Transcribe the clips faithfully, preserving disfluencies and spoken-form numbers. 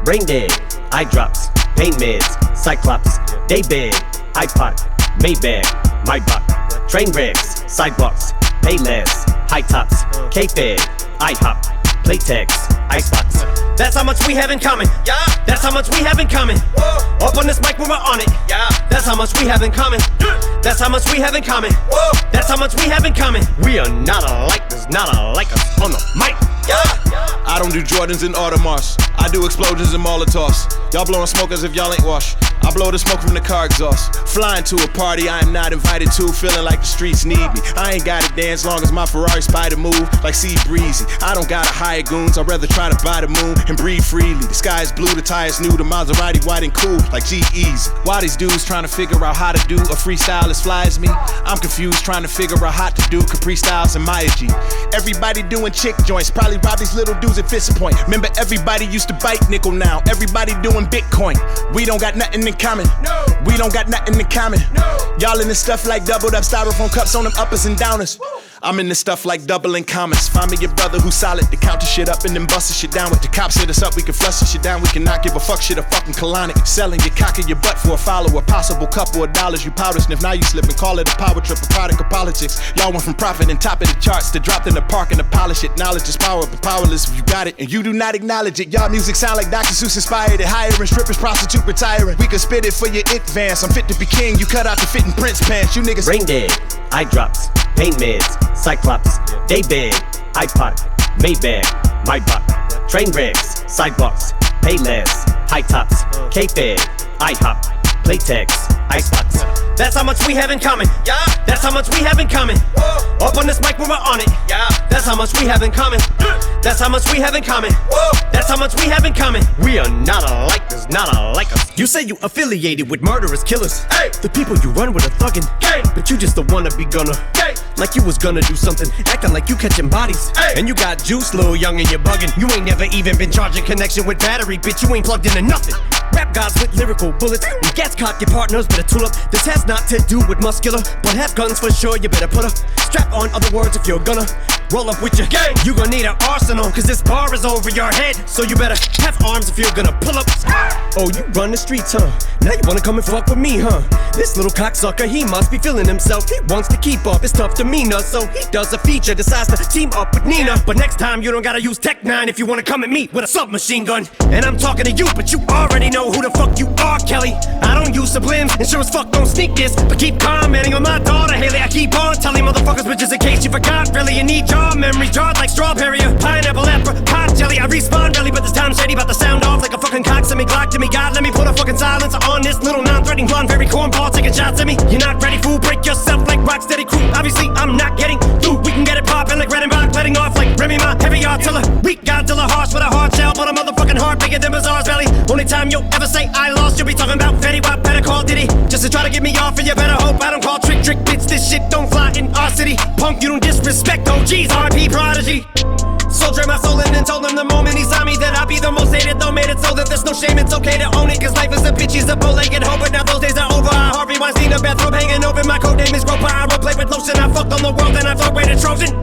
Brain dead, eye drops, pain meds, Cyclops, day bed, iPod, Maybach, my buck, train wrecks, sidewalks, pay less, high tops, K-Fed, IHOP, Playtex, Icebox. That's how much we have in common. Yeah. That's how much we have in common. Whoa. Up on this mic when we're on it. Yeah. That's how much we have in common. That's how much we have in common. Whoa. That's how much we have in common. We are not alike. There's not alike us on the mic. Yeah. I don't do Jordans and Audemars. I do explosions and Molotovs. Y'all blowing smoke as if y'all ain't washed. I blow the smoke from the car exhaust. Flying to a party I am not invited to, feeling like the streets need me. I ain't gotta dance long as my Ferrari spider move like Sea Breezy. I don't gotta hire goons, I'd rather try to buy the moon and breathe freely. The sky is blue, the tires new, the Maserati white and cool like G-Eazy. Why these dudes trying to figure out how to do a freestyle as fly as me? I'm confused trying to figure out how to do Capri Styles and Maya G. Everybody doing chick joints, probably rob these little dudes at Fist Point. Remember everybody used to bite nickel, now everybody doing Bitcoin. We don't got nothing in common. No. We don't got nothing in common. No. Y'all in this stuff like doubled up styrofoam cups on them uppers and downers. Woo. I'm in this stuff like doubling commas. Find me your brother who's solid to count the shit up and then bust the shit down with. The cops hit us up, we can flush the shit down. We cannot give a fuck shit a fucking colonic. Selling your cock in your butt for a follower. Possible couple of dollars you powder sniff. Now you slip and call it a power trip, a product of politics. Y'all went from profit and top of the charts to dropped in the park and to polish it. Knowledge is power, but powerless if you got it and you do not acknowledge it. Y'all music sound like Doctor Seuss inspired it. Hiring strippers, prostitute retiring. We can spit it for your it vans. I'm fit to be king, you cut out the fitting Prince pants. You niggas brain dead, eye drops, pain meds, Cyclops, day bed, iPod, Maybach, my buck, train wrecks, sidewalks, pay less, high tops, K-Fed, IHOP, Playtex, Icebox. That's how much we have in common. Yeah. That's how much we have in common. Whoa. Up on this mic when we're on it. Yeah. That's how much we have in common. That's how much we have in common. Whoa. That's how much we have in common. We are not alike. There's not alike us. You say you affiliated with murderous killers. Hey. The people you run with are thuggin'. Gang. But you just the wannabe gunner. Gang. Like you was gonna do something, acting like you catching bodies. Hey. And you got juice, little young, and you're bugging. You ain't never even been charging connection with battery, bitch. You ain't plugged into nothing. Rap gods with lyrical bullets. When gas cock your partners, better tool up. This has not to do with muscular, but have guns for sure. You better put a strap on. Other words, if you're gonna roll up with your gang, you gonna need an arsenal, cause this bar is over your head. So you better have arms if you're gonna pull up. Oh, you run the streets, huh? Now you wanna come and fuck with me, huh? This little cocksucker, he must be feeling himself. He wants to keep up, it's tough demeanor, so he does a feature, decides to team up with Nina. But next time you don't gotta use Tech nine if you wanna come at me with a submachine gun. And I'm talking to you, but you already know who the fuck you are, Kelly. I don't use sublims, and sure as fuck don't sneak this, but keep commenting on my daughter, Haley. I keep on telling motherfuckers, but just in case you forgot, really, you need your memories jarred like strawberry or pineapple, apricot jelly. I respawn really, but this time shady, about to sound off like a fucking cock. Send me Glock to me, God, let me put a fucking silence on this little non-threatening blonde, very cornball taking shots at me. You're not ready, fool, break yourself like Rocksteady crew. Obviously, I'm not getting through. We can get it poppin' like Redenbach, letting off like Remy Ma, heavy artillery. Weak Godzilla, harsh with a hard shell, but a motherfucking heart bigger than Bazaar's belly. Only time you'll ever say I lost, you'll be talking about Fetty Wap, better call Diddy. Just to try to get me off, and you better hope I don't call trick trick bitch. This shit don't fly in our city. Punk, you don't disrespect O Gs, R P Prodigy. Soldier my soul in and told him the moment he saw me that I'd be the most hated, though made it so that there's no shame, it's okay to own it, cause life is a bitch, he's a bow-legged hoe, but now those days are over. I Harvey Weinstein, a bathrobe hanging open, my code name is Groper. I roleplay with lotion, I fucked on the world and I throw away the Trojan.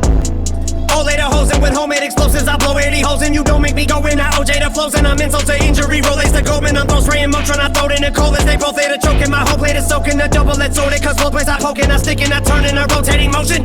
Old later hoes and with homemade explosives, I blow eighty holes and you don't make me go in. I O J the flows and I'm insult to injury, Rolaids to Goldman, I'm throw spraying Motron, I throw it in the cold as they both ate a choking. My whole plate is soaking, the double-edged sword, it cause both ways I poke and I stick and I turn in a rotating motion.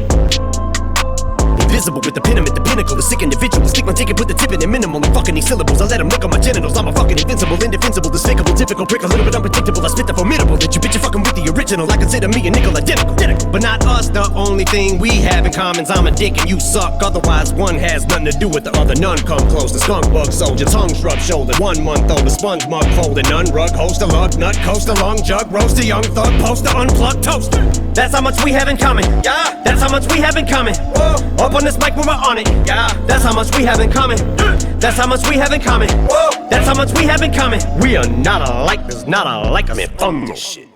Invisible with the pin, the pinnacle, the sick individual. Stick my ticket, put the tip in it, minimal. And fucking these syllables, I let them look on my genitals. I'm a fucking invincible, indefensible, despicable, difficult prick, a little bit unpredictable. I spit the formidable that you bitch, you fucking with the original. I consider me a nickel identical, identical. But not us, the only thing we have in common's I'm a dick and you suck. Otherwise, one has nothing to do with the other. None come close. The skunk bug soldier, tongue shrub shoulder. One month old, the sponge mug folded. None rug, host a lug, nut, coast a long jug. Roast a young thug, poster, unplugged toaster. That's how much we have in common. Yeah. That's how much we have in common. Whoa. Up on this mic when we're on it. Yeah. That's how much we have in common. That's how much we have in common. Whoa. That's how much we have in common. We are not alike. There's not alike. I mean, fuck this shit.